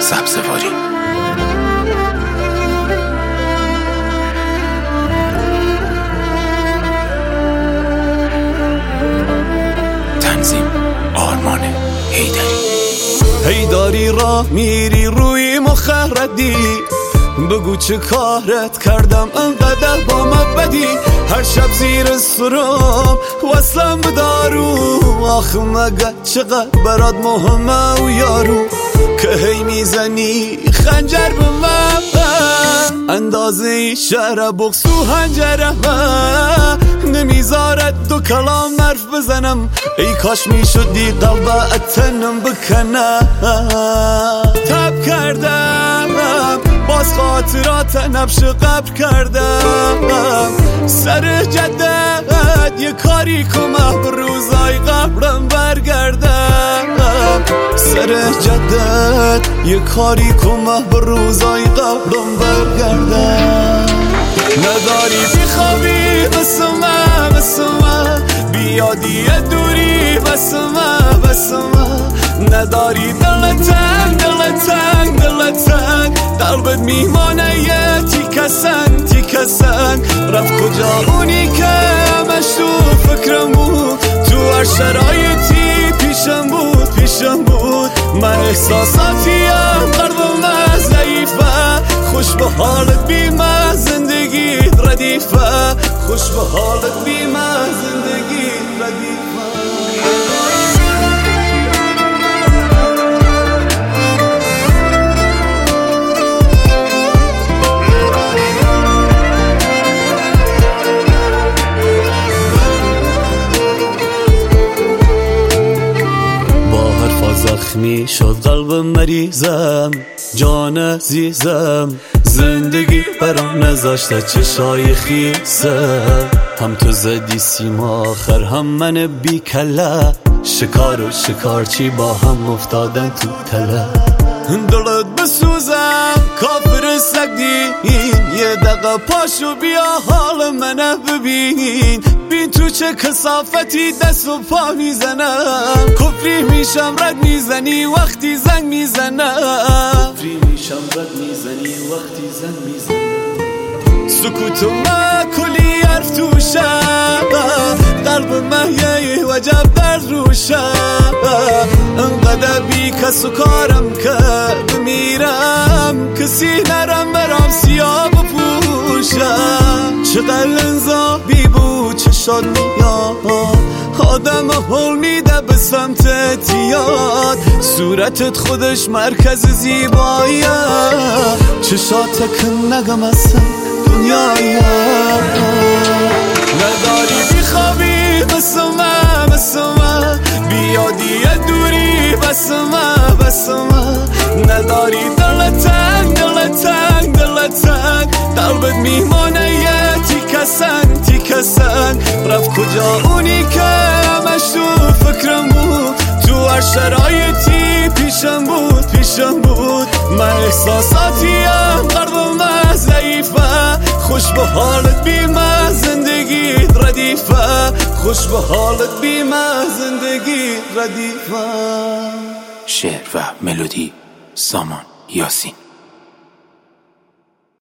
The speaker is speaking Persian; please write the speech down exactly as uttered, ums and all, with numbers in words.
سبزواری. تنظیم آرمان حیدری. حیدری را میری روی مخردی، بگو چه کارت کردم انقدر با من بدی. هر شب زیر سرم وصلم به دارو، آخه مگه چقدر برات مهمه و یارو که هی میزنی خنجر به من، اندازه شهر بغض تو هنجره من، نمیذارد دو کلام حرف بزنم. ای کاش میشدی قلب اتنم بکنم. تب کردم باز خاطرات نبش قبر کردم، سر جدت یه کاری کنم به روزای قبرم برگردم. سر جدت یه کاری کنم به روزای قبرم برگردم. نداری بخوابی بسمه بسمه، بیادی دوری بسمه بسمه. نداری دل تنگ دل تنگ دل تنگ، قلبت میمانه یه تیکه سنگ تیکه سنگ. رفت کجا اونی که همش تو فکرم بود، تو هر شرایطی پیشم بود پیشم بود. من احساساتیم قلبم ضعیفه، خوش به حالت بی من زندگی ردیفه، خوش به حالت بی من زندگی ردیفه. زخمی شد قلب مریضم، جان عزیزم زندگی برام نذاشته چشای خیسم. هم تو زدی سیما آخر هم من بی کله، شکار و شکارچی با هم افتادن تو تله. دلت بسوزم کافر سگدین، یه دقیقه پاشو بیا حال منه ببین. بین تو چه کثافتی دست و پا میزنم، کفری میشم رد میزنی وقتی زنگ میزنم، کفری میشم رد میزنی وقتی زنگ میزنم. سکوت ما کلی حرف توشه، قلب من یه وجب درد روشه. انقدر بی کس و کارم که بمیرم، کسی نرم برام سیاه بپوشم. چقدر لنزابی بود چشات میاد، آدم حول میده به سمت تیاد. صورتت خودش مرکز زیباییه، چشات که نگم اصلا دنیاییه. نداری بخوابی بسمه بسمه، بیادی دوری بسمه بسمه. نداری دل تنگ دل تنگ دل تنگ، قلبت میمانه یه تیکه سنگ تیکه سنگ. رفت کجا اونی که همش تو فکرم بود، تو هر شرایطی پیشم بود پیشم بود. من احساساتیم قلبم ضعیفه، خوش به حالت بی من زندگی ردیفه، خوش به حالت بی من زندگی ردیفه. شعر و ملودی سامان یاسین.